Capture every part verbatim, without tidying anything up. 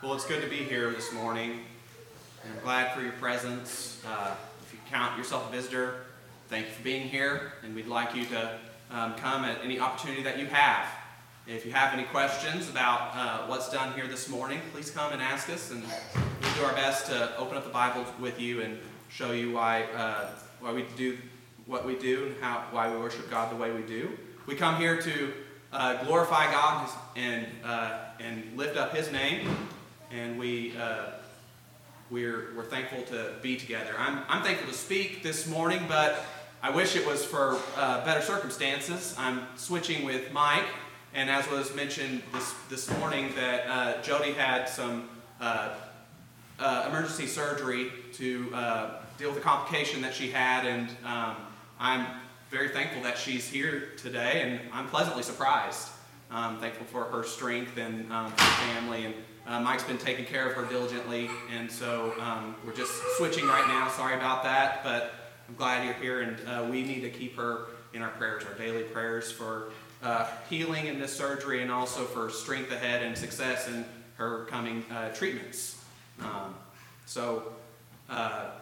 Well, it's good to be here this morning, and I'm glad for your presence. Uh, if you count yourself a visitor, thank you for being here, and we'd like you to um, come at any opportunity that you have. If you have any questions about uh, what's done here this morning, please come and ask us, and we'll do our best to open up the Bible with you and show you why uh, why we do what we do and how why we worship God the way we do. We come here to uh, glorify God and uh, and lift up His name. And we, uh, we're, we're thankful to be together. I'm, I'm thankful to speak this morning, but I wish it was for uh, better circumstances. I'm switching with Mike, and as was mentioned this, this morning, that uh, Jody had some uh, uh, emergency surgery to uh, deal with a complication that she had, and um, I'm very thankful that she's here today, and I'm pleasantly surprised. I'm thankful for her strength and um, her family, and Uh, Mike's been taking care of her diligently, and so um, we're just switching right now. Sorry about that, but I'm glad you're here, and uh, we need to keep her in our prayers, our daily prayers for uh, healing in this surgery and also for strength ahead and success in her coming uh, treatments. Um, so uh,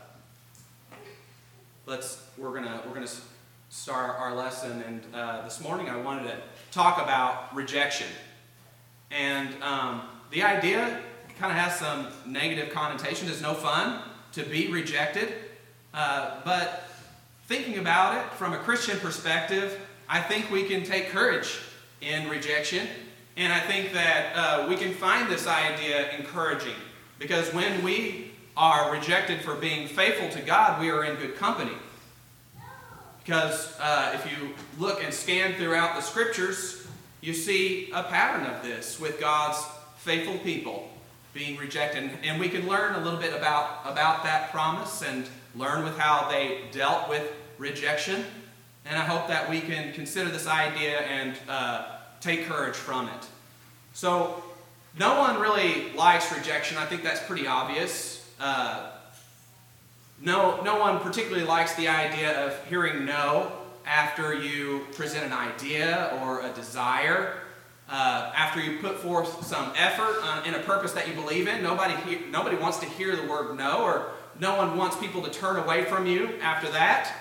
let's we're gonna we're gonna start our lesson, and uh, this morning I wanted to talk about rejection, and um, the idea kind of has some negative connotation. It's no fun to be rejected. Uh, but thinking about it from a Christian perspective, I think we can take courage in rejection. And I think that uh, we can find this idea encouraging. Because when we are rejected for being faithful to God, we are in good company. Because uh, if you look and scan throughout the scriptures, you see a pattern of this with God's faithful people being rejected, and we can learn a little bit about, about that promise and learn with how they dealt with rejection. And I hope that we can consider this idea and uh, take courage from it. So, no one really likes rejection. I think that's pretty obvious. Uh, no, no one particularly likes the idea of hearing no after you present an idea or a desire. Uh, after you put forth some effort uh, in a purpose that you believe in. Nobody, he- nobody wants to hear the word no, or no one wants people to turn away from you after that.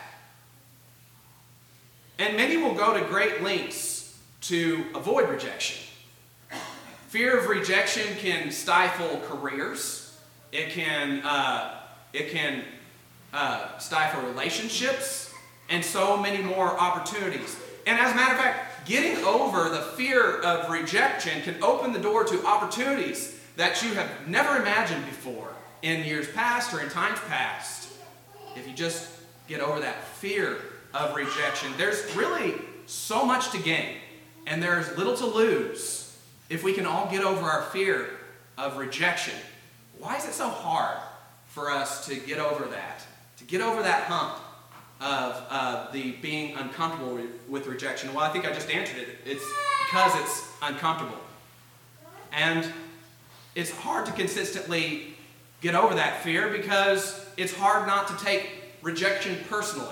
And many will go to great lengths to avoid rejection. Fear of rejection can stifle careers. It can, uh, it can uh, stifle relationships, and so many more opportunities. And as a matter of fact, getting over the fear of rejection can open the door to opportunities that you have never imagined before in years past or in times past. If you just get over that fear of rejection, there's really so much to gain, and there's little to lose if we can all get over our fear of rejection. Why is it so hard for us to get over that, to get over that hump of uh, the being uncomfortable with, with rejection? Well, I think I just answered it. It's because it's uncomfortable. And it's hard to consistently get over that fear because it's hard not to take rejection personally.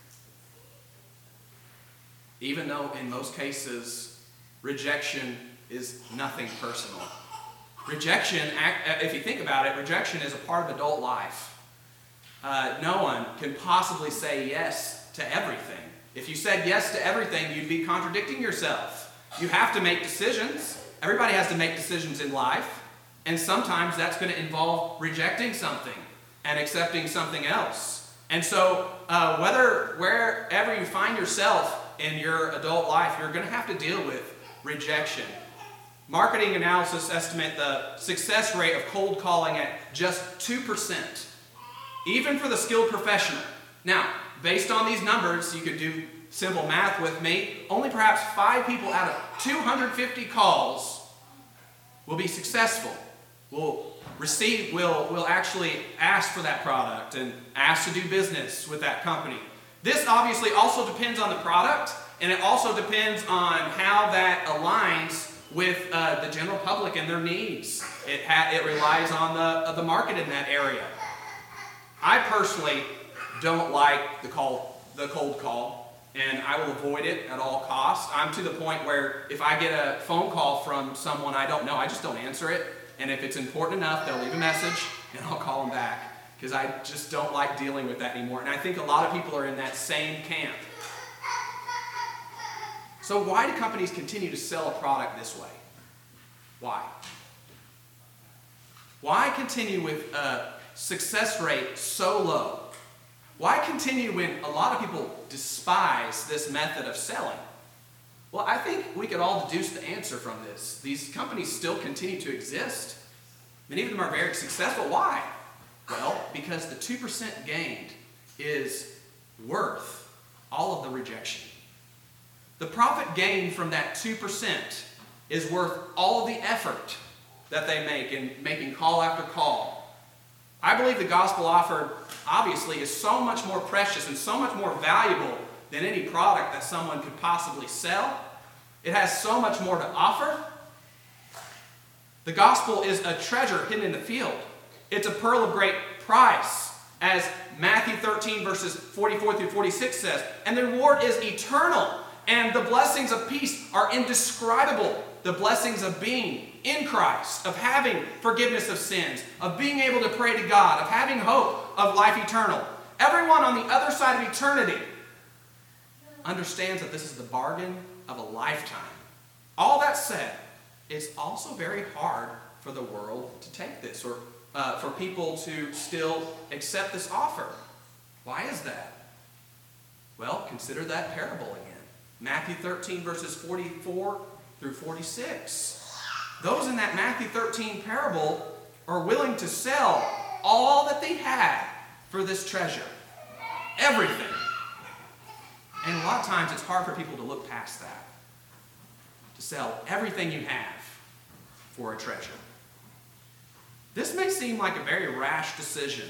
Even though in most cases, rejection is nothing personal. Rejection, if you think about it, rejection is a part of adult life. Uh, no one can possibly say yes to everything. If you said yes to everything, you'd be contradicting yourself. You have to make decisions. Everybody has to make decisions in life. And sometimes that's going to involve rejecting something and accepting something else. And so uh, whether wherever you find yourself in your adult life, you're going to have to deal with rejection. Marketing analysis estimate the success rate of cold calling at just two percent. Even for the skilled professional. Now, based on these numbers, you could do simple math with me. Only perhaps five people out of two hundred fifty calls will be successful. Will receive, will, will actually ask for that product and ask to do business with that company. This obviously also depends on the product, and it also depends on how that aligns with uh, the general public and their needs. It, ha- it relies on the, uh, the market in that area. I personally don't like the call, the cold call, and I will avoid it at all costs. I'm to the point where if I get a phone call from someone I don't know, I just don't answer it. and if it's important enough, they'll leave a message, and I'll call them back, because I just don't like dealing with that anymore. And I think a lot of people are in that same camp. So why do companies continue to sell a product this way? Why? Why continue with a success rate so low? Why continue when a lot of people despise this method of selling? Well, I think we could all deduce the answer from this. These companies still continue to exist. Many of them are very successful. Why? Well, because the two percent gained is worth all of the rejection. The profit gained from that two percent is worth all of the effort that they make in making call after call. I believe the gospel offered, obviously, is so much more precious and so much more valuable than any product that someone could possibly sell. It has so much more to offer. The gospel is a treasure hidden in the field. It's a pearl of great price, as Matthew thirteen verses forty-four through forty-six says. And the reward is eternal, and the blessings of peace are indescribable. The blessings of being in Christ, of having forgiveness of sins, of being able to pray to God, of having hope of life eternal. Everyone on the other side of eternity understands that this is the bargain of a lifetime. All that said, it's also very hard for the world to take this, or uh, for people to still accept this offer. Why is that? Well, consider that parable again. Matthew thirteen verses forty-four through forty-six. Those in that Matthew thirteen parable are willing to sell all that they had for this treasure. Everything. And a lot of times it's hard for people to look past that. To sell everything you have for a treasure. This may seem like a very rash decision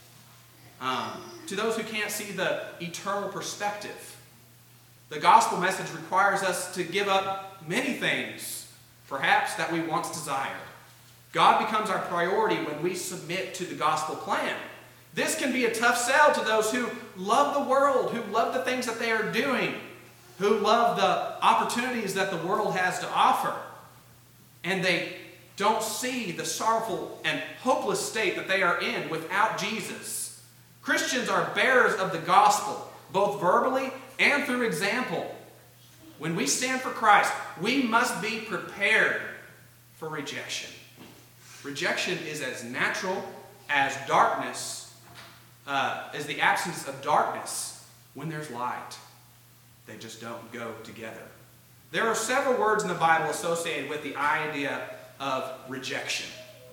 um, to those who can't see the eternal perspective. The gospel message requires us to give up many things, perhaps, that we once desired. God becomes our priority when we submit to the gospel plan. This can be a tough sell to those who love the world, who love the things that they are doing, who love the opportunities that the world has to offer. And they don't see the sorrowful and hopeless state that they are in without Jesus. Christians are bearers of the gospel, both verbally and through example. When we stand for Christ, we must be prepared for rejection. Rejection is as natural as darkness, uh, as the absence of darkness when there's light. They just don't go together. There are several words in the Bible associated with the idea of rejection.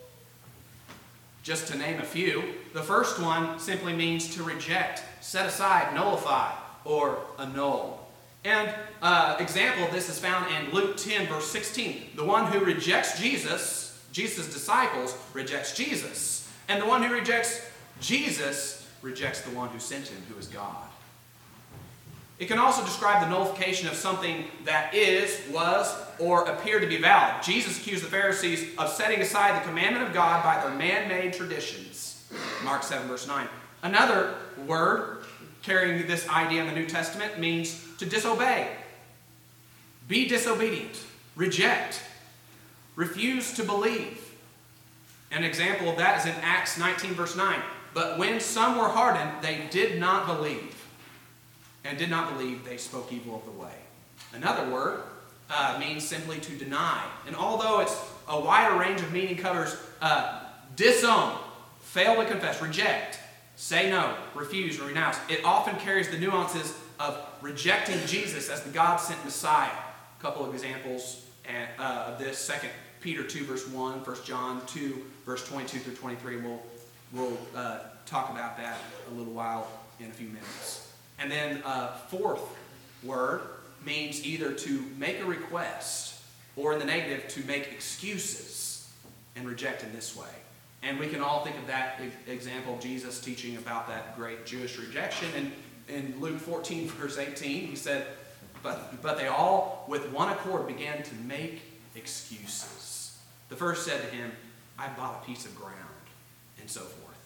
Just to name a few, the first one simply means to reject, set aside, nullify, or annul. And uh, example of this is found in Luke ten, verse sixteen. The one who rejects Jesus, Jesus' disciples, rejects Jesus. And the one who rejects Jesus rejects the one who sent him, who is God. It can also describe the nullification of something that is, was, or appeared to be valid. Jesus accused the Pharisees of setting aside the commandment of God by their man-made traditions. Mark seven, verse nine. Another word carrying this idea in the New Testament means to disobey. Be disobedient. Reject. Refuse to believe. An example of that is in Acts nineteen, verse nine. But when some were hardened, they did not believe. And did not believe, they spoke evil of the way. Another word uh, means simply to deny. And although it's a wider range of meaning, covers uh, disown, fail to confess, reject, say no, refuse, or renounce. It often carries the nuances of rejecting Jesus as the God-sent Messiah. A couple of examples uh, of this: Second Peter two, verse one, First John two, verse twenty-two through twenty-three. We'll, we'll uh, talk about that a little while in a few minutes. And then uh, fourth word means either to make a request or, in the negative, to make excuses and reject in this way. And we can all think of that example of Jesus teaching about that great Jewish rejection. And in Luke fourteen, verse eighteen, he said, but, but they all with one accord began to make excuses. The first said to him, I bought a piece of ground, and so forth.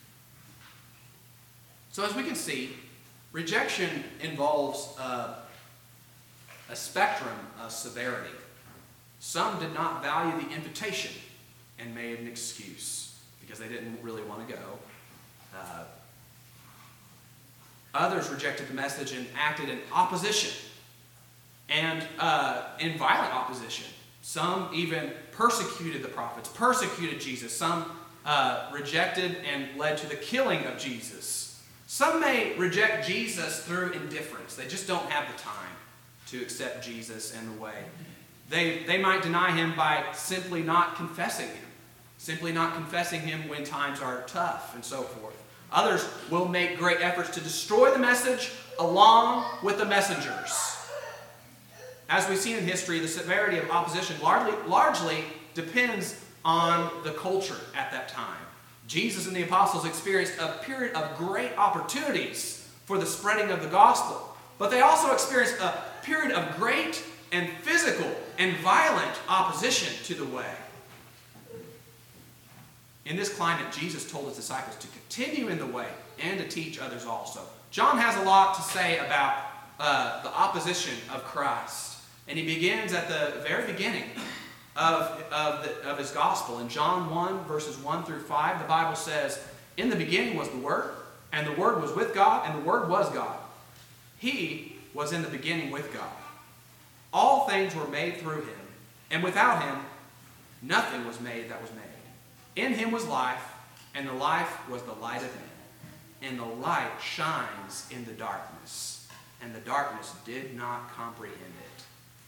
So as we can see, rejection involves uh, a spectrum of severity. Some did not value the invitation and made an excuse because they didn't really want to go. Uh, others rejected the message and acted in opposition and uh, in violent opposition. Some even persecuted the prophets, persecuted Jesus. Some uh, rejected and led to the killing of Jesus. Some may reject Jesus through indifference. They just don't have the time to accept Jesus and the way. They, they might deny him by simply not confessing him, simply not confessing him when times are tough and so forth. Others will make great efforts to destroy the message along with the messengers. As we've seen in history, the severity of opposition largely, largely depends on the culture at that time. Jesus and the apostles experienced a period of great opportunities for the spreading of the gospel, but they also experienced a period of great and physical and violent opposition to the way. In this climate, Jesus told his disciples to continue in the way and to teach others also. John has a lot to say about uh, the opposition of Christ. And he begins at the very beginning of, of, the, of his gospel. In John one, verses one through five, the Bible says, "In the beginning was the Word, and the Word was with God, and the Word was God. He was in the beginning with God. All things were made through him, and without him nothing was made that was made. In him was life, and the life was the light of men. And the light shines in the darkness, and the darkness did not comprehend it."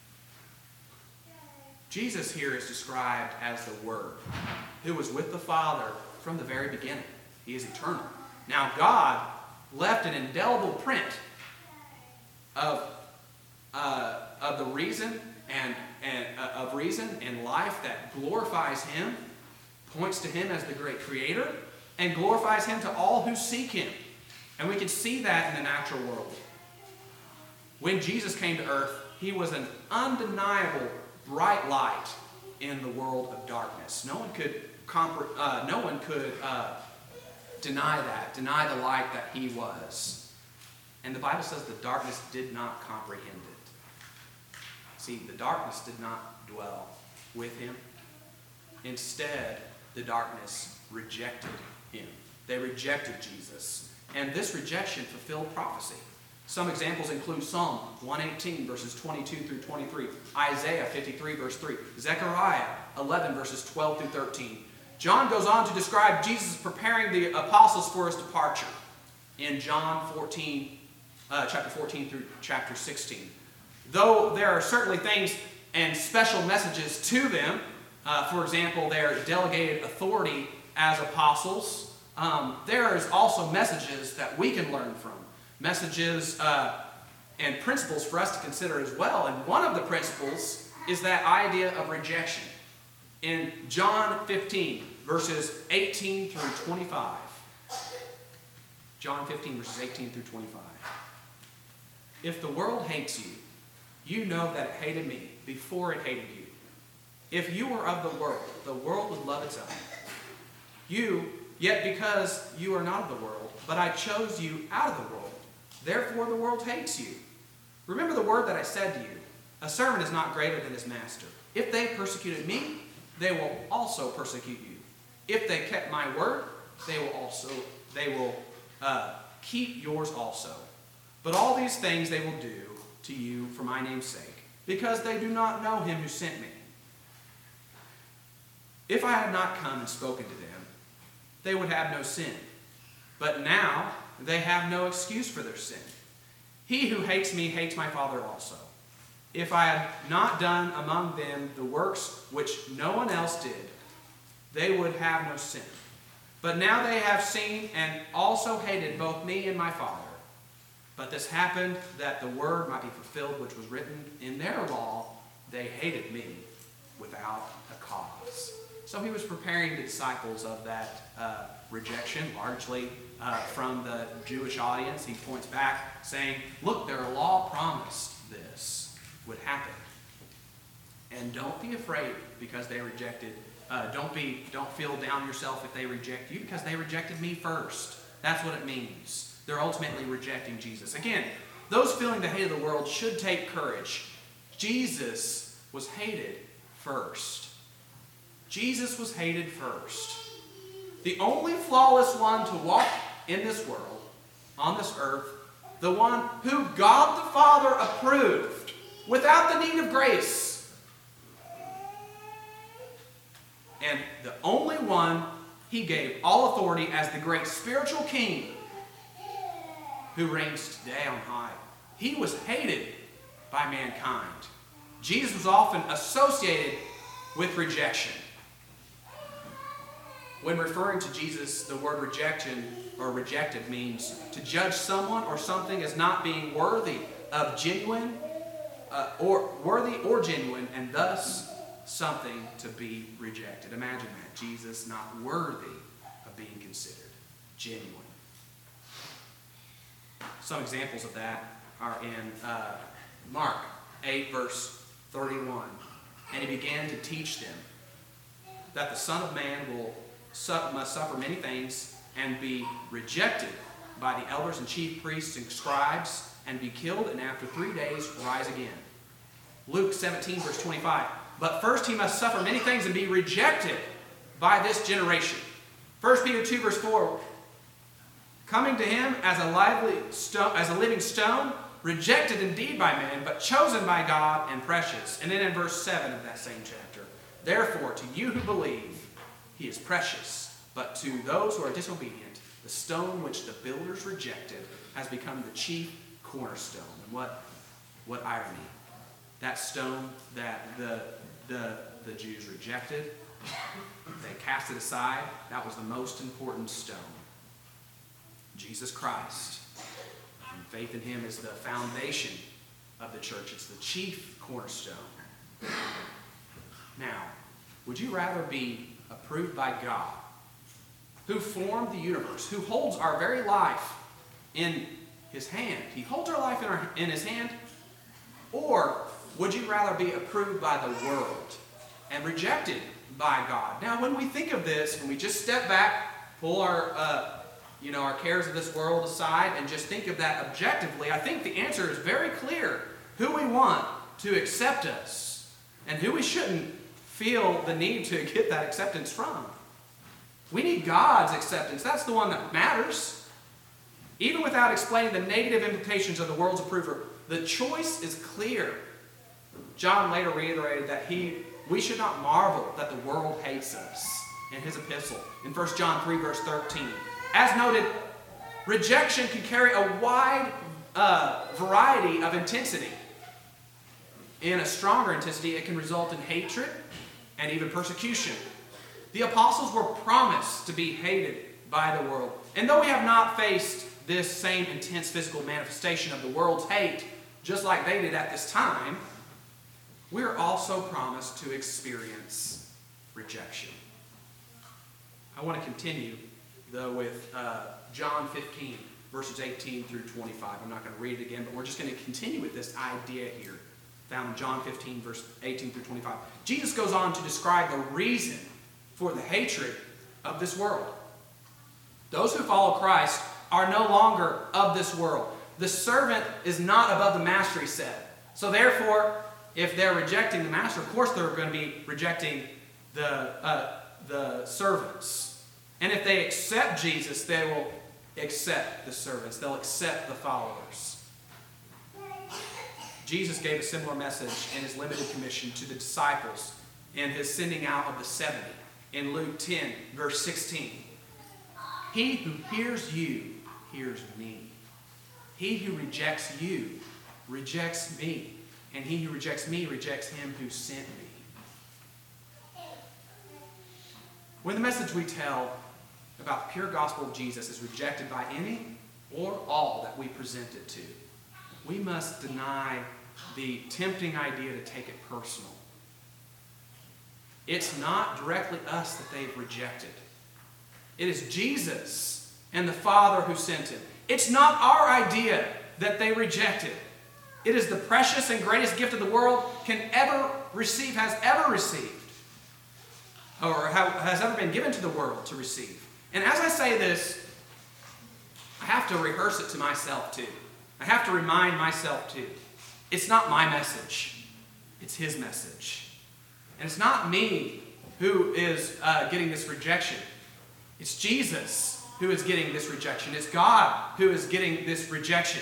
Jesus here is described as the Word, who was with the Father from the very beginning. He is eternal. Now God left an indelible print of, uh, of the reason and, and uh, of reason and life that glorifies him, points to him as the great creator, and glorifies him to all who seek him. And we can see that in the natural world. When Jesus came to earth, he was an undeniable bright light in the world of darkness. No one could compre- uh, no one could uh, deny that, deny the light that he was. And the Bible says the darkness did not comprehend it. See, the darkness did not dwell with him. Instead, the darkness rejected him. They rejected Jesus. And this rejection fulfilled prophecy. Some examples include Psalm one eighteen, verses twenty-two through twenty-three, Isaiah fifty-three, verse three, Zechariah eleven, verses twelve through thirteen. John goes on to describe Jesus preparing the apostles for his departure in John fourteen, uh, chapter fourteen through chapter sixteen. Though there are certainly things and special messages to them, uh, for example, their delegated authority as apostles, um, there is also messages that we can learn from. Messages uh, and principles for us to consider as well. And one of the principles is that idea of rejection. In John fifteen, verses eighteen through twenty-five. John fifteen, verses eighteen through twenty-five. "If the world hates you, you know that it hated me before it hated you. If you were of the world, the world would love its own. You, yet because you are not of the world, but I chose you out of the world, therefore the world hates you. Remember the word that I said to you, a servant is not greater than his master. If they persecuted me, they will also persecute you. If they kept my word, they will also they will uh, keep yours also. But all these things they will do to you for my name's sake, because they do not know him who sent me. If I had not come and spoken to them, they would have no sin. But now they have no excuse for their sin. He who hates me hates my Father also. If I had not done among them the works which no one else did, they would have no sin. But now they have seen and also hated both me and my Father. But this happened that the word might be fulfilled which was written in their law, they hated me without a cause." So he was preparing the disciples of that uh, rejection, largely uh, from the Jewish audience. He points back saying, look, their law promised this would happen. And don't be afraid because they rejected. Uh, don't be, don't feel down yourself if they reject you, because they rejected me first. That's what it means. They're ultimately rejecting Jesus. Again, those feeling the hate of the world should take courage. Jesus was hated first. Jesus was hated first. The only flawless one to walk in this world, on this earth, the one who God the Father approved without the need of grace. And the only one he gave all authority as the great spiritual king who reigns today on high. He was hated by mankind. Jesus was often associated with rejection. When referring to Jesus, the word rejection or rejected means to judge someone or something as not being worthy of genuine uh, or worthy or genuine, and thus something to be rejected. Imagine that. Jesus not worthy of being considered genuine. Some examples of that are in uh, Mark eight, verse thirty-one. And he began to teach them that the Son of Man will su- must suffer many things and be rejected by the elders and chief priests and scribes and be killed, and after three days rise again. Luke seventeen, verse twenty-five. But first he must suffer many things and be rejected by this generation. First Peter two, verse four. Coming to him as a lively stone, as a living stone, rejected indeed by men, but chosen by God and precious. And then in verse seven of that same chapter, therefore to you who believe, he is precious, but to those who are disobedient, the stone which the builders rejected has become the chief cornerstone. And what, what irony. That stone that the, the, the Jews rejected, they cast it aside. That was the most important stone. Jesus Christ. And faith in him is the foundation of the church. It's the chief cornerstone. Now, would you rather be approved by God, who formed the universe, who holds our very life in his hand? He holds our life in, our, in his hand. Or would you rather be approved by the world and rejected by God? Now, when we think of this, when we just step back, pull our, uh, you know, our cares of this world aside, and just think of that objectively, I think the answer is very clear. Who we want to accept us, and who we shouldn't feel the need to get that acceptance from. We need God's acceptance. That's the one that matters. Even without explaining the negative implications of the world's approval, the choice is clear. John later reiterated that he, we should not marvel that the world hates us in his epistle in First John three, verse thirteen. As noted, rejection can carry a wide uh, variety of intensity. In a stronger intensity, it can result in hatred and even persecution. The apostles were promised to be hated by the world. And though we have not faced this same intense physical manifestation of the world's hate, just like they did at this time, we are also promised to experience rejection. I want to continue, though, with uh, John fifteen, verses eighteen through twenty-five. I'm not going to read it again, but we're just going to continue with this idea here, found in John fifteen, verse eighteen through twenty-five. Jesus goes on to describe the reason for the hatred of this world. Those who follow Christ are no longer of this world. The servant is not above the master, he said. So therefore, if they're rejecting the master, of course they're going to be rejecting the, uh, the servants. And if they accept Jesus, they will accept the servants. They'll accept the followers. Jesus gave a similar message in his limited commission to the disciples in his sending out of the seventy in Luke ten, verse sixteen. He who hears you hears me. He who rejects you rejects me. And he who rejects me rejects him who sent me. When the message we tell about the pure gospel of Jesus is rejected by any or all that we present it to, we must deny the tempting idea to take it personal. It's not directly us that they've rejected. It is Jesus and the Father who sent him. It's not our idea that they rejected. It is the precious and greatest gift of the world can ever receive, has ever received, or has ever been given to the world to receive. And as I say this, I have to rehearse it to myself too. I have to remind myself too. It's not my message. It's his message. And it's not me who is uh, getting this rejection. It's Jesus who is getting this rejection. It's God who is getting this rejection.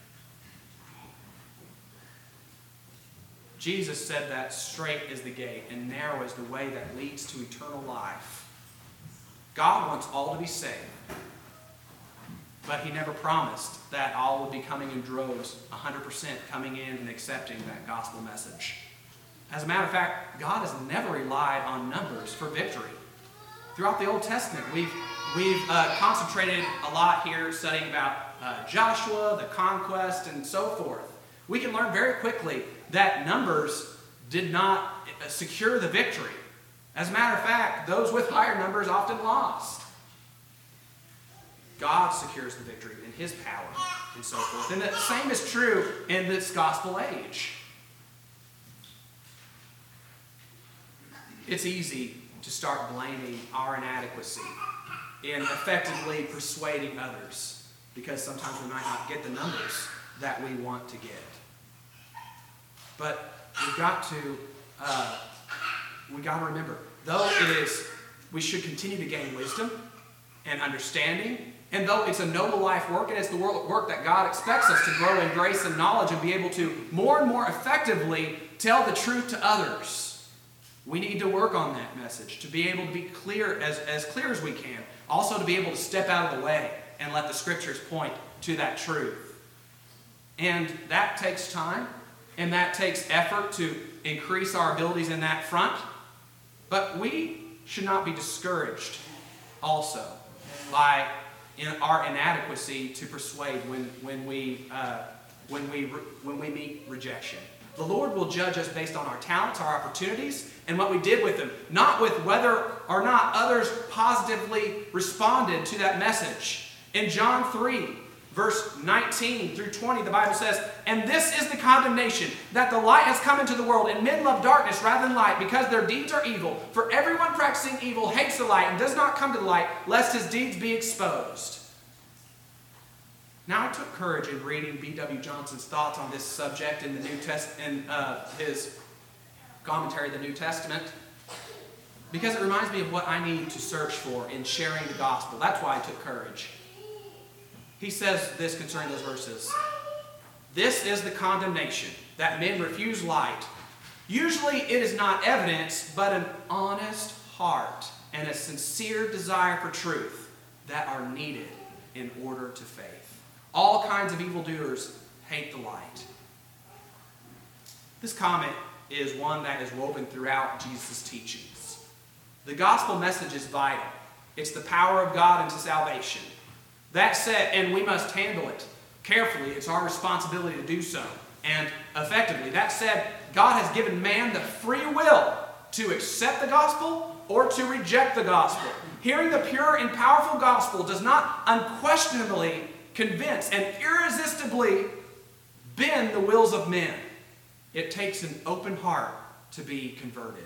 Jesus said that straight is the gate and narrow is the way that leads to eternal life. God wants all to be saved. But he never promised that all would be coming in droves, one hundred percent coming in and accepting that gospel message. As a matter of fact, God has never relied on numbers for victory. Throughout the Old Testament, we've, we've uh, concentrated a lot here studying about uh, Joshua, the conquest, and so forth. We can learn very quickly that numbers did not secure the victory. As a matter of fact, those with higher numbers often lost. God secures the victory in his power and so forth. And the same is true in this gospel age. It's easy to start blaming our inadequacy in effectively persuading others because sometimes we might not get the numbers that we want to get. But we've got to uh, we got to remember, though it is, we should continue to gain wisdom and understanding. And though it's a noble life work, and it's the work that God expects us to grow in grace and knowledge and be able to more and more effectively tell the truth to others, we need to work on that message, to be able to be clear, as, as clear as we can. Also to be able to step out of the way and let the Scriptures point to that truth. And that takes time, and that takes effort to increase our abilities in that front. But we should not be discouraged also by in our inadequacy to persuade when, when, we, uh, when, we, when we meet rejection. The Lord will judge us based on our talents, our opportunities, and what we did with them, not with whether or not others positively responded to that message. In John three, verse nineteen through twenty, the Bible says, "And this is the condemnation, that the light has come into the world, and men love darkness rather than light, because their deeds are evil. For everyone practicing evil hates the light and does not come to the light, lest his deeds be exposed." Now, I took courage in reading B W Johnson's thoughts on this subject in the New Test in uh, his commentary of the New Testament, because it reminds me of what I need to search for in sharing the gospel. That's why I took courage. He says this concerning those verses: "This is the condemnation, that men refuse light. Usually it is not evidence, but an honest heart and a sincere desire for truth that are needed in order to faith. All kinds of evildoers hate the light." This comment is one that is woven throughout Jesus' teachings. The gospel message is vital. It's the power of God into salvation. That said, and we must handle it carefully. It's our responsibility to do so, and effectively. That said, God has given man the free will to accept the gospel or to reject the gospel. Hearing the pure and powerful gospel does not unquestionably convince and irresistibly bend the wills of men. It takes an open heart to be converted.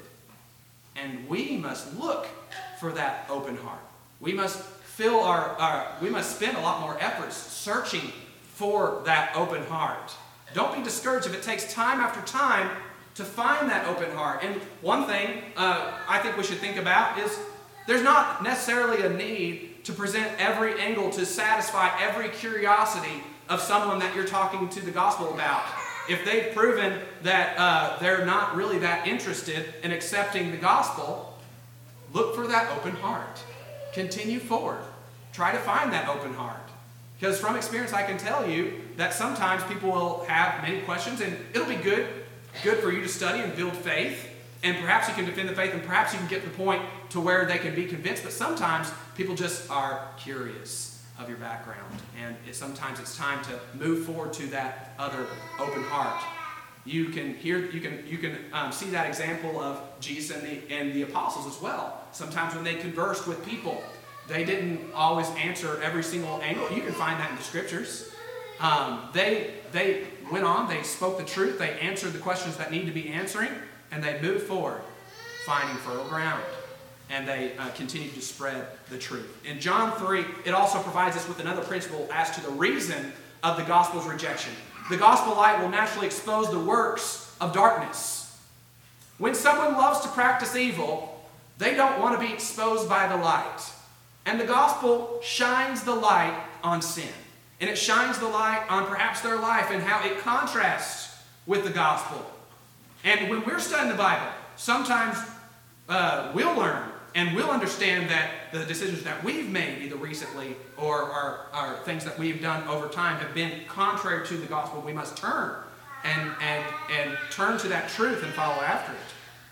And we must look for that open heart. We must fill our, our we must spend a lot more efforts searching for that open heart. Don't be discouraged if it takes time after time to find that open heart. And one thing uh, I think we should think about is there's not necessarily a need to present every angle to satisfy every curiosity of someone that you're talking to the gospel about. If they've proven that uh, they're not really that interested in accepting the gospel, look for that open heart. Continue forward. Try to find that open heart. Because from experience, I can tell you that sometimes people will have many questions, and it'll be good, good for you to study and build faith. And perhaps you can defend the faith, and perhaps you can get to the point to where they can be convinced. But sometimes people just are curious of your background. And it, sometimes it's time to move forward to that other open heart. You can hear, you can, you can um, see that example of Jesus and the, and the apostles as well. Sometimes when they conversed with people, they didn't always answer every single angle. You can find that in the scriptures. Um, they, they went on, they spoke the truth, they answered the questions that need to be answering, and they moved forward, finding fertile ground. And they uh, continued to spread the truth. In John three, it also provides us with another principle as to the reason of the gospel's rejection. The gospel light will naturally expose the works of darkness. When someone loves to practice evil, They don't want to be exposed by the light. And the gospel shines the light on sin. And it shines the light on perhaps their life and how it contrasts with the gospel. And when we're studying the Bible, sometimes uh, we'll learn and we'll understand that the decisions that we've made either recently or are, are things that we've done over time have been contrary to the gospel. We must turn and, and, and turn to that truth and follow after it.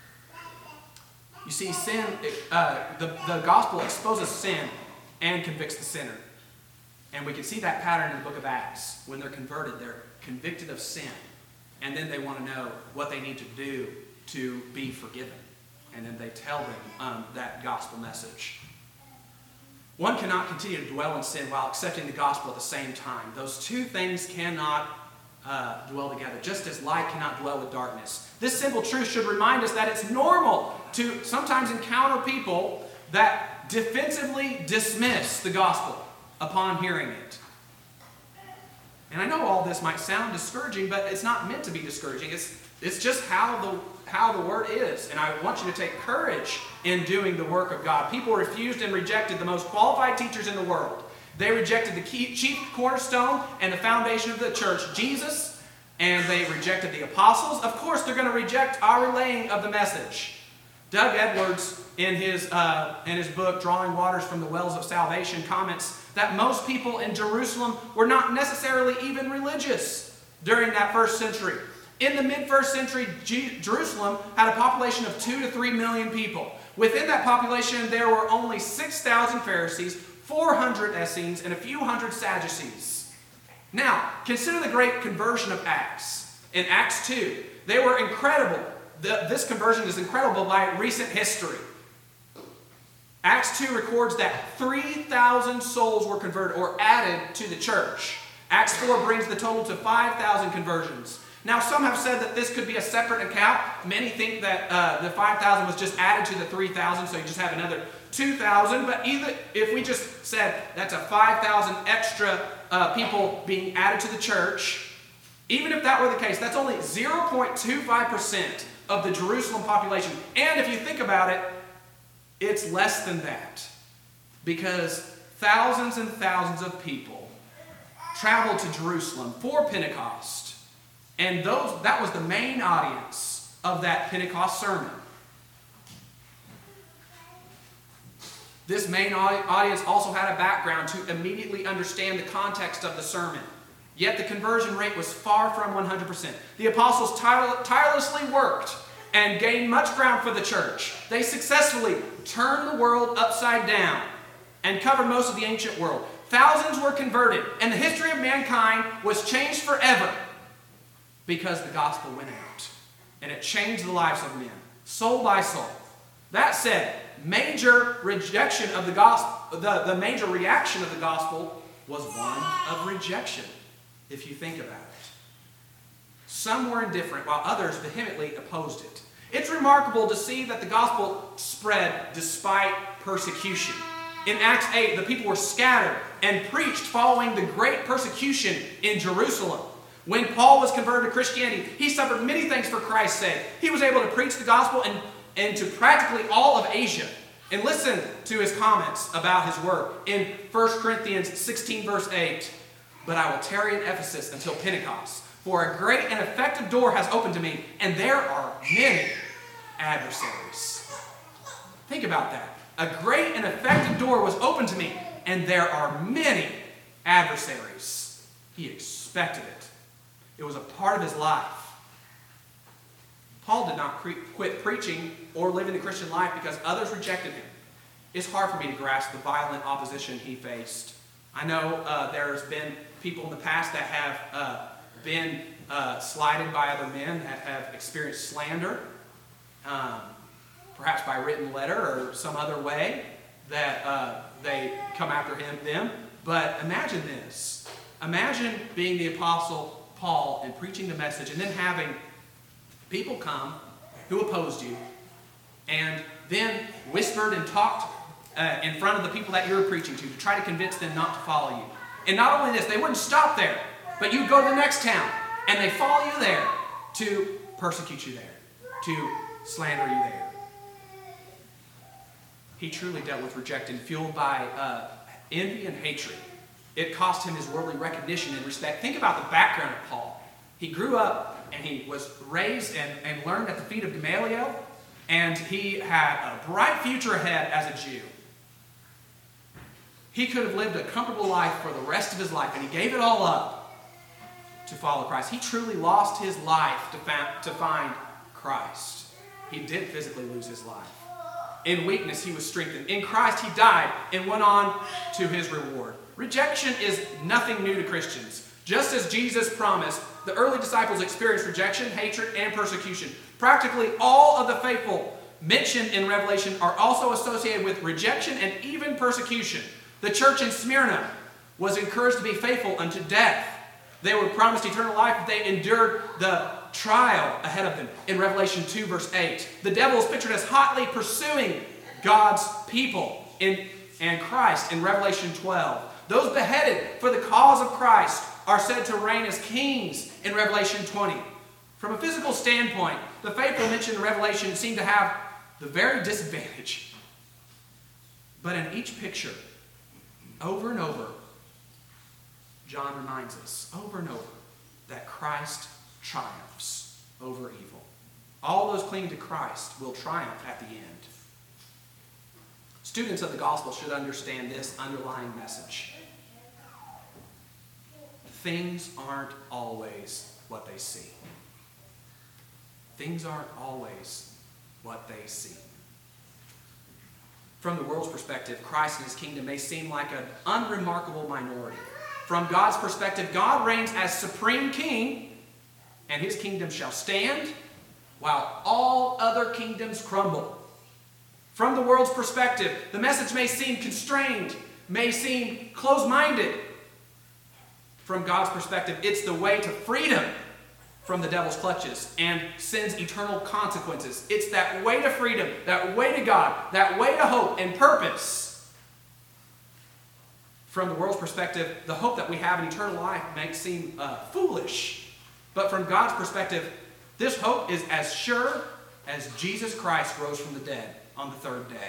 You see, sin, uh, the, the gospel exposes sin and convicts the sinner. And we can see that pattern in the book of Acts. When they're converted, they're convicted of sin. And then they want to know what they need to do to be forgiven. And then they tell them um, that gospel message. One cannot continue to dwell in sin while accepting the gospel at the same time. Those two things cannot uh, dwell together, just as light cannot dwell with darkness. This simple truth should remind us that it's normal to sometimes encounter people that defensively dismiss the gospel upon hearing it. And I know all this might sound discouraging, but it's not meant to be discouraging. It's, it's just how the, how the word is. And I want you to take courage in doing the work of God. People refused and rejected the most qualified teachers in the world. They rejected the key, chief cornerstone and the foundation of the church, Jesus, and they rejected the apostles. Of course, they're going to reject our relaying of the message. Doug Edwards, in his, uh, in his book, Drawing Waters from the Wells of Salvation, comments that most people in Jerusalem were not necessarily even religious during that first century. In the mid-first century, G- Jerusalem had a population of two to three million people. Within that population, there were only six thousand Pharisees, four hundred Essenes, and a few hundred Sadducees. Now, consider the great conversion of Acts. In Acts two, they were incredible. The, this conversion is incredible by recent history. Acts two records that three thousand souls were converted or added to the church. Acts four brings the total to five thousand conversions. Now, some have said that this could be a separate account. Many think that uh, the five thousand was just added to the three thousand, so you just have another two thousand. But either, if we just said that's a five thousand extra uh, people being added to the church, even if that were the case, that's only zero point two five percent of the Jerusalem population. And if you think about it, it's less than that, because thousands and thousands of people traveled to Jerusalem for Pentecost, and those that was the main audience of that Pentecost sermon. This main audience also had a background to immediately understand the context of the sermon. Yet the conversion rate was far from one hundred percent. The apostles tire- tirelessly worked and gained much ground for the church. They successfully turned the world upside down and covered most of the ancient world. Thousands were converted, and the history of mankind was changed forever because the gospel went out. And it changed the lives of men, soul by soul. That said, major rejection of the gospel, the, the major reaction of the gospel was one of rejection, if you think about it. Some were indifferent, while others vehemently opposed it. It's remarkable to see that the gospel spread despite persecution. In Acts eight, the people were scattered and preached following the great persecution in Jerusalem. When Paul was converted to Christianity, he suffered many things for Christ's sake. He was able to preach the gospel and, and to practically all of Asia. And listen to his comments about his work in First Corinthians sixteen, verse eight. But I will tarry in Ephesus until Pentecost, for a great and effective door has opened to me, and there are many adversaries. Think about that. A great and effective door was opened to me, and there are many adversaries. He expected it. It was a part of his life. Paul did not cre- quit preaching or living the Christian life because others rejected him. It's hard for me to grasp the violent opposition he faced. I know uh, there's been people in the past that have uh, been uh, slighted by other men, that have experienced slander, um, perhaps by written letter or some other way that uh, they come after him, them. But imagine this. Imagine being the Apostle Paul and preaching the message and then having people come who opposed you and then whispered and talked uh, in front of the people that you were preaching to to try to convince them not to follow you. And not only this, they wouldn't stop there, but you'd go to the next town and they follow you there to persecute you there, to slander you there. he truly dealt with rejection fueled by uh, envy and hatred. It cost him his worldly recognition and respect. Think about the background of Paul. He grew up and he was raised and, and learned at the feet of Gamaliel, and he had a bright future ahead as a Jew. He could have lived a comfortable life for the rest of his life, and he gave it all up to follow Christ. He truly lost his life to, fa- to find Christ. He did physically lose his life. In weakness, he was strengthened. In Christ, he died and went on to his reward. Rejection is nothing new to Christians. Just as Jesus promised, the early disciples experienced rejection, hatred, and persecution. Practically all of the faithful mentioned in Revelation are also associated with rejection and even persecution. The church in Smyrna was encouraged to be faithful unto death. They were promised eternal life if they endured the trial ahead of them in Revelation two, verse eight. The devil is pictured as hotly pursuing God's people in, and Christ in Revelation twelve. Those beheaded for the cause of Christ are said to reign as kings in Revelation twenty. From a physical standpoint, the faithful mentioned in Revelation seem to have the very disadvantage. But in each picture, over and over, John reminds us, over and over, that Christ triumphs over evil. All those clinging to Christ will triumph at the end. Students of the gospel should understand this underlying message. Things aren't always what they seem. Things aren't always what they seem. From the world's perspective, Christ and his kingdom may seem like an unremarkable minority. From God's perspective, God reigns as supreme king, and his kingdom shall stand while all other kingdoms crumble. From the world's perspective, the message may seem constrained, may seem closed-minded. From God's perspective, it's the way to freedom from the devil's clutches and sin's eternal consequences. It's that way to freedom, that way to God, that way to hope and purpose. From the world's perspective, the hope that we have in eternal life may seem uh, foolish. But from God's perspective, this hope is as sure as Jesus Christ rose from the dead on the third day.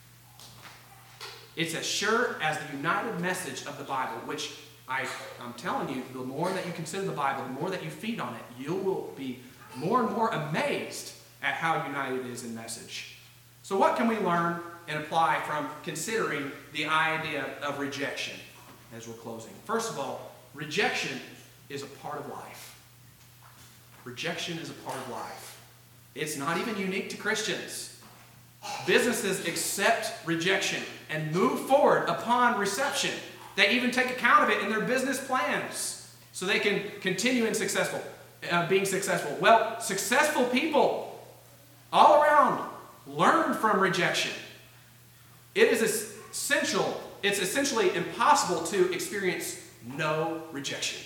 It's as sure as the united message of the Bible, which I, I'm telling you, the more that you consider the Bible, the more that you feed on it, you will be more and more amazed at how united it is in message. So what can we learn and apply from considering the idea of rejection as we're closing? First of all, rejection is a part of life. Rejection is a part of life. It's not even unique to Christians. Businesses accept rejection and move forward upon reception. They even take account of it in their business plans so they can continue in successful, uh, being successful. Well, successful people all around learn from rejection. It is essential, it's essentially impossible to experience no rejection.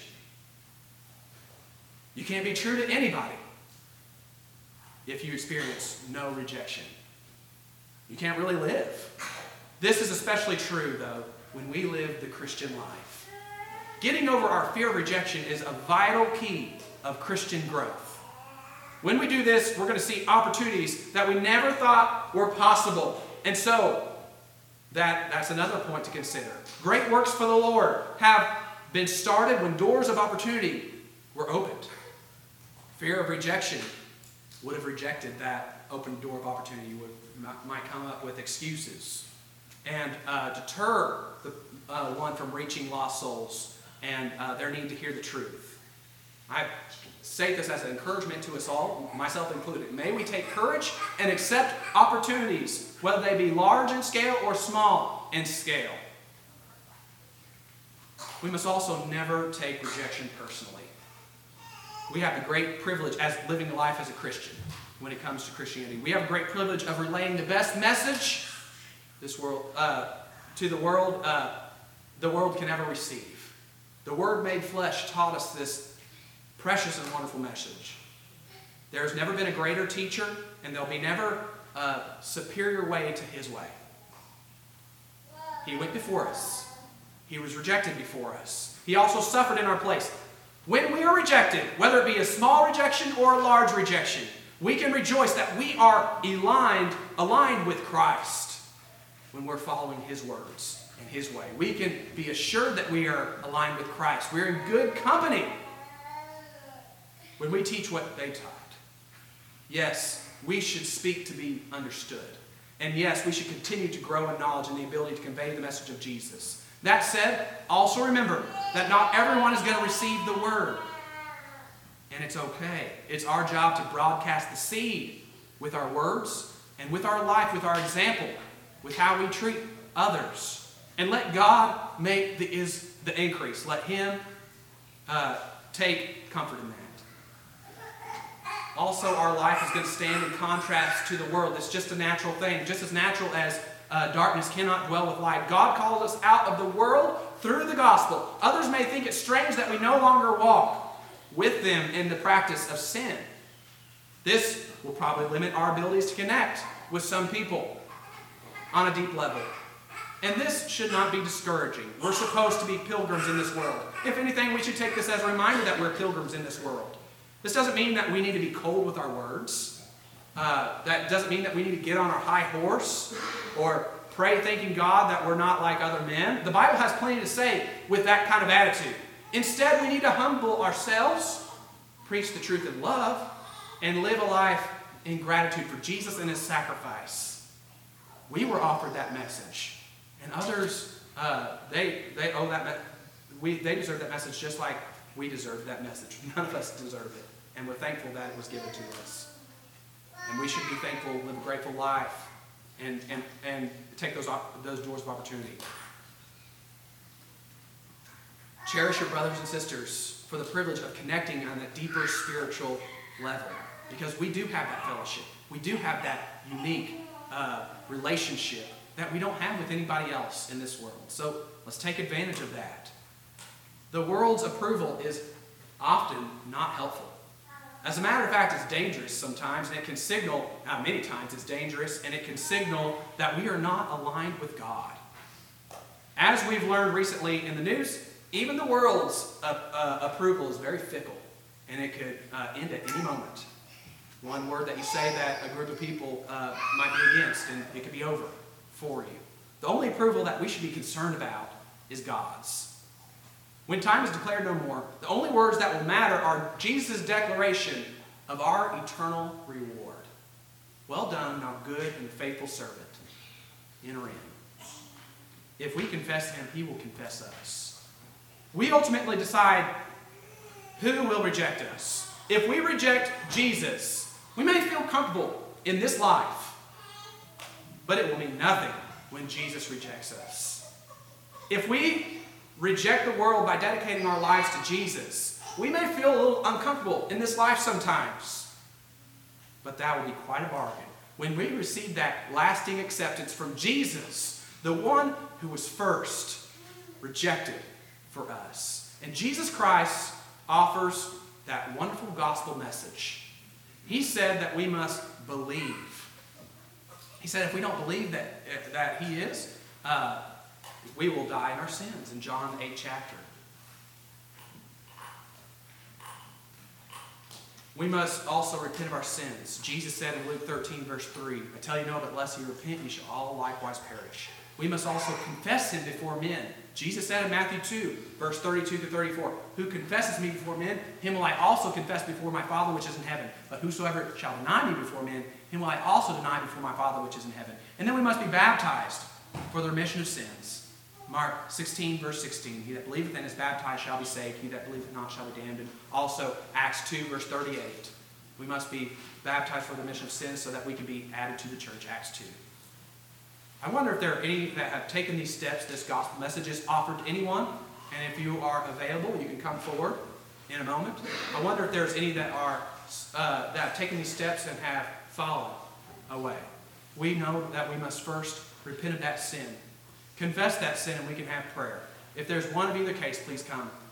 You can't be true to anybody if you experience no rejection. You can't really live. This is especially true, though, when we live the Christian life. Getting over our fear of rejection is a vital key of Christian growth. When we do this, we're going to see opportunities that we never thought were possible. And so, that, that's another point to consider. Great works for the Lord have been started when doors of opportunity were opened. Fear of rejection would have rejected that open door of opportunity. You would, might come up with excuses and uh, deter the uh, one from reaching lost souls and uh, their need to hear the truth. I say this as an encouragement to us all, myself included. May we take courage and accept opportunities, whether they be large in scale or small in scale. We must also never take rejection personally. We have the great privilege as living a life as a Christian when it comes to Christianity. We have a great privilege of relaying the best message this world uh, to the world uh, the world can ever receive. The Word made flesh taught us this precious and wonderful message. There has never been a greater teacher, and there'll be never a superior way to his way. He went before us. He was rejected before us. He also suffered in our place. When we are rejected, whether it be a small rejection or a large rejection, we can rejoice that we are aligned, aligned with Christ. when we're following His words and His way. We can be assured that we are aligned with Christ. We're in good company when we teach what they taught. Yes, we should speak to be understood. And yes, we should continue to grow in knowledge and the ability to convey the message of Jesus. That said, also remember that not everyone is going to receive the word. And it's okay. It's our job to broadcast the seed with our words and with our life, with our example, with how we treat others. And let God make the, is the increase. Let Him uh, take comfort in that. Also, our life is going to stand in contrast to the world. It's just a natural thing. Just as natural as uh, darkness cannot dwell with light. God calls us out of the world through the gospel. Others may think it strange that we no longer walk with them in the practice of sin. This will probably limit our abilities to connect with some people on a deep level. And this should not be discouraging. We're supposed to be pilgrims in this world. If anything, we should take this as a reminder that we're pilgrims in this world. This doesn't mean that we need to be cold with our words. Uh, that doesn't mean that we need to get on our high horse or pray thanking God that we're not like other men. The Bible has plenty to say with that kind of attitude. Instead, we need to humble ourselves, preach the truth in love, and live a life in gratitude for Jesus and His sacrifice. We were offered that message. And others, uh, they they owe that. Me- we they deserve that message just like we deserve that message. None of us deserve it, and we're thankful that it was given to us. And we should be thankful, live a grateful life, and and and take those those doors of opportunity. Cherish your brothers and sisters for the privilege of connecting on a deeper spiritual level, because we do have that fellowship. We do have that unique uh, relationship that we don't have with anybody else in this world. So let's take advantage of that. The world's approval is often not helpful. As a matter of fact, it's dangerous sometimes, and it can signal, uh, many times it's dangerous, and it can signal that we are not aligned with God. As we've learned recently in the news, even the world's uh, uh, approval is very fickle, and it could uh, end at any moment. One word that you say that a group of people uh, might be against, and it could be over for you. The only approval that we should be concerned about is God's. When time is declared no more, the only words that will matter are Jesus' declaration of our eternal reward. Well done, thou good and faithful servant. Enter in. If we confess Him, He will confess us. We ultimately decide who will reject us. If we reject Jesus, we may feel comfortable in this life, but it will mean nothing when Jesus rejects us. If we reject the world by dedicating our lives to Jesus, we may feel a little uncomfortable in this life sometimes, but that will be quite a bargain when we receive that lasting acceptance from Jesus, the one who was first rejected for us. And Jesus Christ offers that wonderful gospel message. He said that we must believe. He said if we don't believe that, that He is, uh, we will die in our sins in John eight chapter. We must also repent of our sins. Jesus said in Luke thirteen verse three, I tell you no, but unless you repent, you shall all likewise perish. We must also confess Him before men. Jesus said in Matthew two, verse thirty-two to thirty-four, who confesses me before men, him will I also confess before my Father which is in heaven. But whosoever shall deny me before men, him will I also deny before my Father which is in heaven. And then we must be baptized for the remission of sins. Mark sixteen, verse sixteen, he that believeth and is baptized shall be saved, he that believeth not shall be damned. And also Acts two, verse thirty-eight, we must be baptized for the remission of sins so that we can be added to the church, Acts two. I wonder if there are any that have taken these steps. This gospel message is offered to anyone, and if you are available, you can come forward in a moment. I wonder if there's any that are uh, that have taken these steps and have fallen away. We know that we must first repent of that sin, confess that sin, and we can have prayer. If there's one of either case, please come